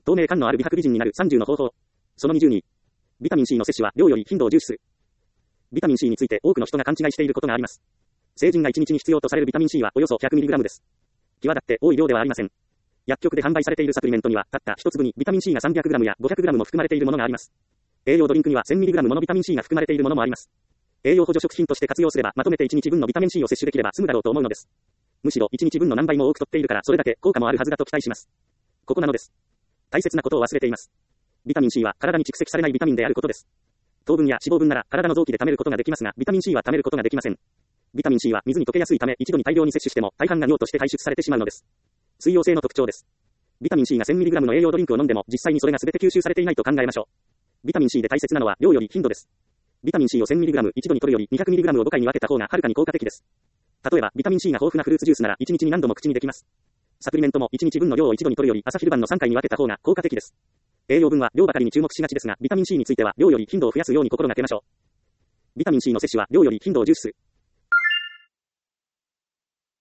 透明感のある美白美人になる30の方法。その22。ビタミン C の摂取は量より頻度を重視する。ビタミン C について多くの人が勘違いしていることがあります。成人が1日に必要とされるビタミン C はおよそ 100mg です。際立って多い量ではありません。薬局で販売されているサプリメントには、たった一粒にビタミン C が 300g や 500g も含まれているものがあります。栄養ドリンクには 1000mg ものビタミン C が含まれているものもあります。栄養補助食品として活用すれば、まとめて1日分のビタミン C を摂取できれば済むだろうと思うのです。むしろ1日分の何倍も多く取っているから、それだけ効果もあるはずだと期待します。ここなのです。大切なことを忘れています。ビタミン C は体に蓄積されないビタミンであることです。糖分や脂肪分なら体の臓器で貯めることができますが、ビタミン C は貯めることができません。ビタミン C は水に溶けやすいため、一度に大量に摂取しても大半が尿として排出されてしまうのです。水溶性の特徴です。ビタミン C が 1000mg の栄養ドリンクを飲んでも、実際にそれが全て吸収されていないと考えましょう。ビタミン C で大切なのは量より頻度です。ビタミン C を 1000mg 一度に取るより 200mg を5回に分けた方がはるかに効果的です。例えば、ビタミン C が豊富なフルーツジュースなら1日に何度も口にできます。サプリメントも1日分の量を一度に取るより朝昼晩の3回に分けた方が効果的です。栄養分は量ばかりに注目しがちですが、ビタミン C については量より頻度を増やすように心がけましょう。ビタミン C の摂取は量より頻度を重視する。